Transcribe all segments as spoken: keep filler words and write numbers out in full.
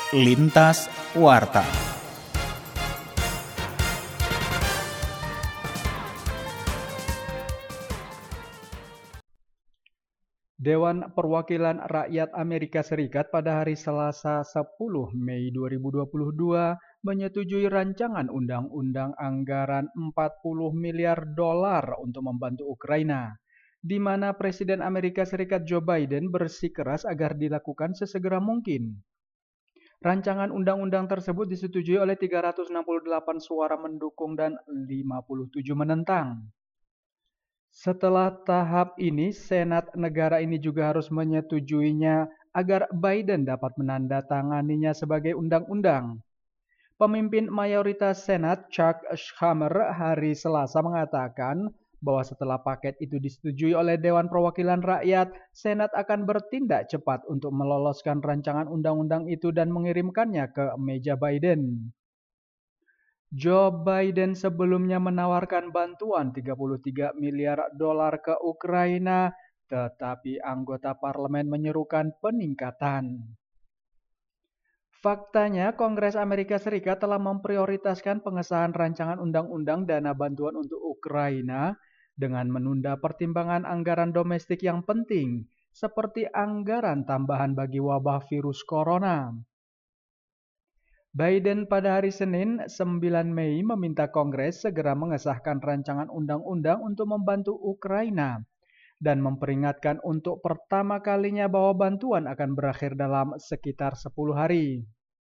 Lintas Warta. Dewan Perwakilan Rakyat Amerika Serikat pada hari Selasa sepuluh Mei dua ribu dua puluh dua menyetujui rancangan undang-undang anggaran empat puluh miliar dolar untuk membantu Ukraina, di mana Presiden Amerika Serikat Joe Biden bersikeras agar dilakukan sesegera mungkin. Rancangan undang-undang tersebut disetujui oleh tiga ratus enam puluh delapan suara mendukung dan lima puluh tujuh menentang. Setelah tahap ini, Senat negara ini juga harus menyetujuinya agar Biden dapat menandatanganinya sebagai undang-undang. Pemimpin mayoritas Senat, Chuck Schumer, hari Selasa mengatakan bahwa setelah paket itu disetujui oleh Dewan Perwakilan Rakyat, Senat akan bertindak cepat untuk meloloskan rancangan undang-undang itu dan mengirimkannya ke meja Biden. Joe Biden sebelumnya menawarkan bantuan tiga puluh tiga miliar dolar ke Ukraina, tetapi anggota parlemen menyerukan peningkatan. Faktanya, Kongres Amerika Serikat telah memprioritaskan pengesahan rancangan undang-undang dana bantuan untuk Ukraina dengan menunda pertimbangan anggaran domestik yang penting, seperti anggaran tambahan bagi wabah virus corona. Biden pada hari Senin, sembilan Mei, meminta Kongres segera mengesahkan rancangan undang-undang untuk membantu Ukraina dan memperingatkan untuk pertama kalinya bahwa bantuan akan berakhir dalam sekitar sepuluh hari.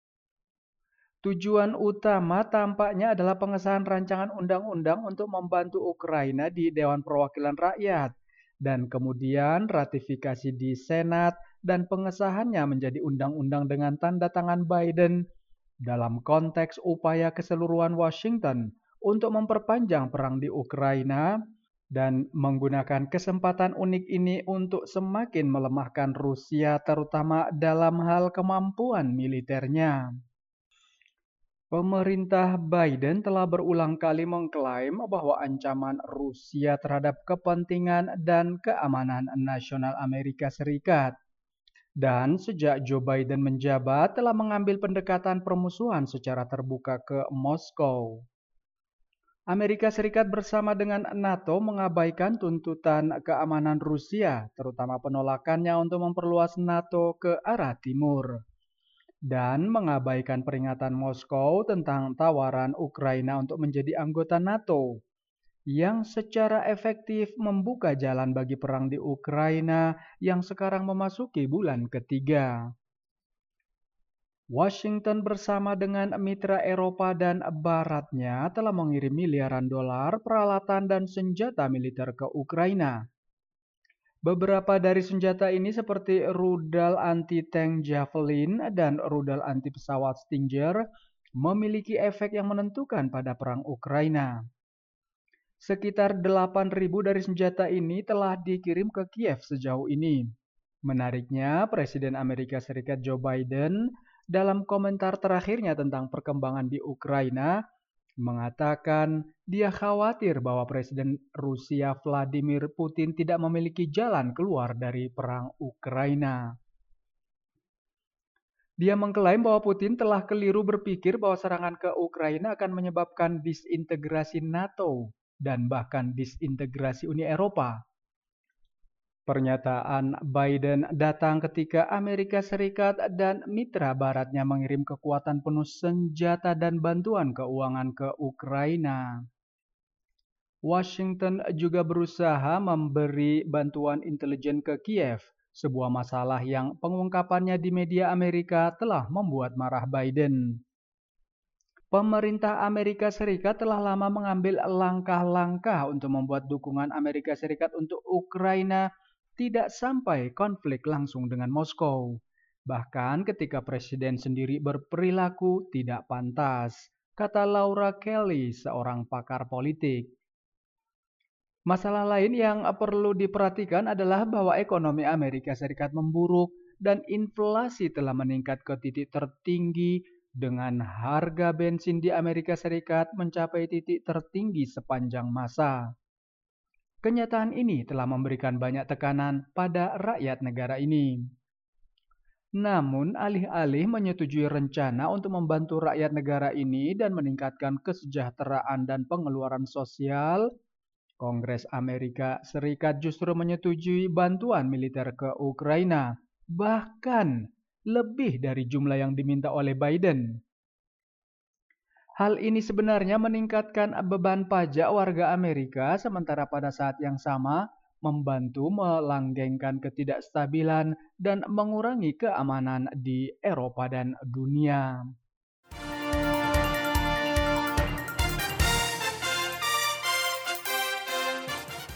Tujuan utama tampaknya adalah pengesahan rancangan undang-undang untuk membantu Ukraina di Dewan Perwakilan Rakyat dan kemudian ratifikasi di Senat dan pengesahannya menjadi undang-undang dengan tanda tangan Biden dalam konteks upaya keseluruhan Washington untuk memperpanjang perang di Ukraina dan menggunakan kesempatan unik ini untuk semakin melemahkan Rusia terutama dalam hal kemampuan militernya. Pemerintah Biden telah berulang kali mengklaim bahwa ancaman Rusia terhadap kepentingan dan keamanan nasional Amerika Serikat. Dan sejak Joe Biden menjabat telah mengambil pendekatan permusuhan secara terbuka ke Moskow. Amerika Serikat bersama dengan NATO mengabaikan tuntutan keamanan Rusia, terutama penolakannya untuk memperluas NATO ke arah timur. Dan mengabaikan peringatan Moskow tentang tawaran Ukraina untuk menjadi anggota NATO, yang secara efektif membuka jalan bagi perang di Ukraina yang sekarang memasuki bulan ketiga. Washington bersama dengan mitra Eropa dan Baratnya telah mengirim miliaran dolar peralatan dan senjata militer ke Ukraina. Beberapa dari senjata ini seperti rudal anti-tank Javelin dan rudal anti-pesawat Stinger memiliki efek yang menentukan pada perang Ukraina. Sekitar delapan ribu dari senjata ini telah dikirim ke Kiev sejauh ini. Menariknya, Presiden Amerika Serikat Joe Biden dalam komentar terakhirnya tentang perkembangan di Ukraina mengatakan dia khawatir bahwa Presiden Rusia Vladimir Putin tidak memiliki jalan keluar dari perang Ukraina. Dia mengklaim bahwa Putin telah keliru berpikir bahwa serangan ke Ukraina akan menyebabkan disintegrasi NATO dan bahkan disintegrasi Uni Eropa. Pernyataan Biden datang ketika Amerika Serikat dan mitra baratnya mengirim kekuatan penuh senjata dan bantuan keuangan ke Ukraina. Washington juga berusaha memberi bantuan intelijen ke Kiev, sebuah masalah yang pengungkapannya di media Amerika telah membuat marah Biden. Pemerintah Amerika Serikat telah lama mengambil langkah-langkah untuk membuat dukungan Amerika Serikat untuk Ukraina tidak sampai konflik langsung dengan Moskow. Bahkan ketika presiden sendiri berperilaku tidak pantas, kata Laura Kelly, seorang pakar politik. Masalah lain yang perlu diperhatikan adalah bahwa ekonomi Amerika Serikat memburuk dan inflasi telah meningkat ke titik tertinggi dengan harga bensin di Amerika Serikat mencapai titik tertinggi sepanjang masa. Kenyataan ini telah memberikan banyak tekanan pada rakyat negara ini. Namun, alih-alih menyetujui rencana untuk membantu rakyat negara ini dan meningkatkan kesejahteraan dan pengeluaran sosial, Kongres Amerika Serikat justru menyetujui bantuan militer ke Ukraina, bahkan lebih dari jumlah yang diminta oleh Biden. Hal ini sebenarnya meningkatkan beban pajak warga Amerika, sementara pada saat yang sama membantu melanggengkan ketidakstabilan dan mengurangi keamanan di Eropa dan dunia.